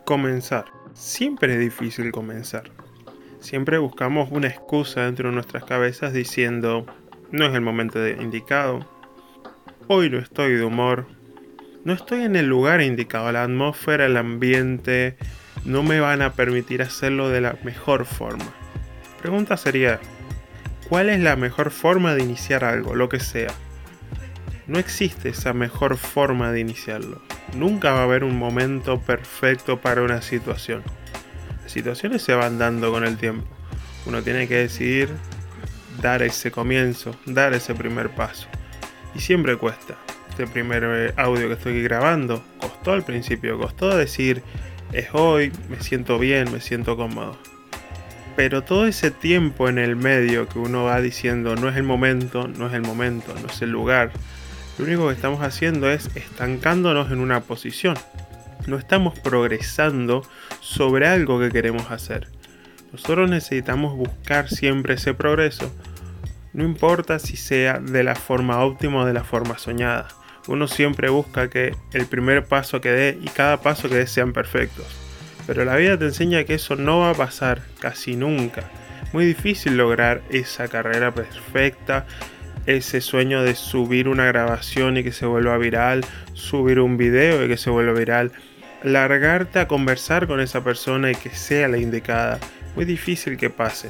Comenzar. Siempre es difícil comenzar. Siempre buscamos una excusa dentro de nuestras cabezas diciendo, no es el momento indicado, hoy no estoy de humor, no estoy en el lugar indicado, la atmósfera, el ambiente, no me van a permitir hacerlo de la mejor forma. La pregunta sería, ¿cuál es la mejor forma de iniciar algo, lo que sea? No existe esa mejor forma de iniciarlo. Nunca va a haber un momento perfecto para una situación. Las situaciones se van dando con el tiempo. Uno tiene que decidir dar ese comienzo, dar ese primer paso. Y siempre cuesta. Este primer audio que estoy grabando costó al principio, costó decir, es hoy, me siento bien, me siento cómodo. Pero todo ese tiempo en el medio que uno va diciendo, no es el momento, no es el momento, no es el lugar, lo único que estamos haciendo es estancándonos en una posición. No estamos progresando sobre algo que queremos hacer. Nosotros necesitamos buscar siempre ese progreso. No importa si sea de la forma óptima o de la forma soñada. Uno siempre busca que el primer paso que dé y cada paso que dé sean perfectos. Pero la vida te enseña que eso no va a pasar casi nunca. Muy difícil lograr esa carrera perfecta, ese sueño de subir una grabación y que se vuelva viral, subir un video y que se vuelva viral, largarte a conversar con esa persona y que sea la indicada. Muy difícil que pase.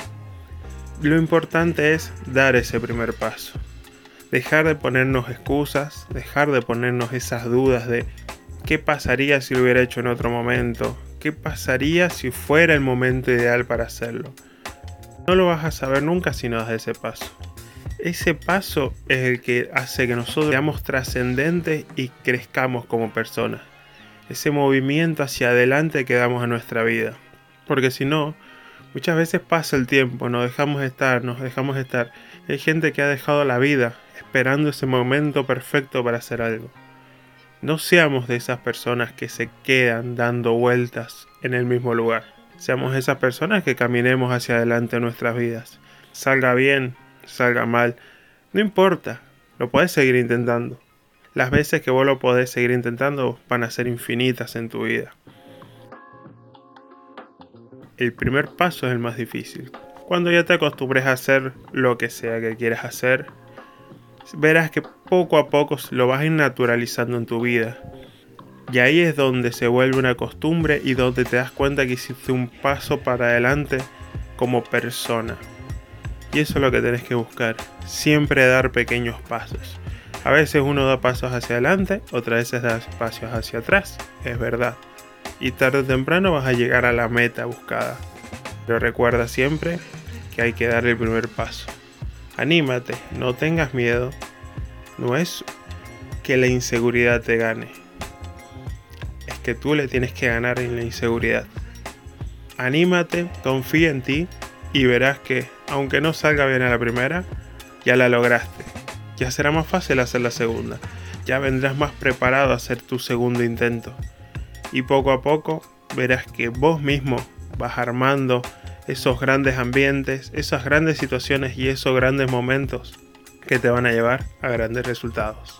Lo importante es dar ese primer paso. Dejar de ponernos excusas, dejar de ponernos esas dudas de ¿qué pasaría si lo hubiera hecho en otro momento? ¿Qué pasaría si fuera el momento ideal para hacerlo? No lo vas a saber nunca si no das ese paso. Ese paso es el que hace que nosotros seamos trascendentes y crezcamos como personas. Ese movimiento hacia adelante que damos a nuestra vida. Porque si no, muchas veces pasa el tiempo, nos dejamos estar. Hay gente que ha dejado la vida esperando ese momento perfecto para hacer algo. No seamos de esas personas que se quedan dando vueltas en el mismo lugar. Seamos esas personas que caminemos hacia adelante en nuestras vidas. Salga bien, salga mal, no importa, lo podés seguir intentando. Las veces que vos lo podés seguir intentando van a ser infinitas en tu vida. El primer paso es el más difícil. Cuando ya te acostumbres a hacer lo que sea que quieras hacer, verás que poco a poco lo vas a ir naturalizando en tu vida. Y ahí es donde se vuelve una costumbre y donde te das cuenta que hiciste un paso para adelante como persona. Y eso es lo que tenés que buscar, siempre dar pequeños pasos. A veces uno da pasos hacia adelante, otras veces da pasos hacia atrás, es verdad. Y tarde o temprano vas a llegar a la meta buscada. Pero recuerda siempre que hay que dar el primer paso. Anímate, no tengas miedo. No es que la inseguridad te gane. Es que tú le tienes que ganar en la inseguridad. Anímate, confía en ti y verás que, aunque no salga bien a la primera, ya la lograste. Ya será más fácil hacer la segunda. Ya vendrás más preparado a hacer tu segundo intento. Y poco a poco verás que vos mismo vas armando esos grandes ambientes, esas grandes situaciones y esos grandes momentos que te van a llevar a grandes resultados.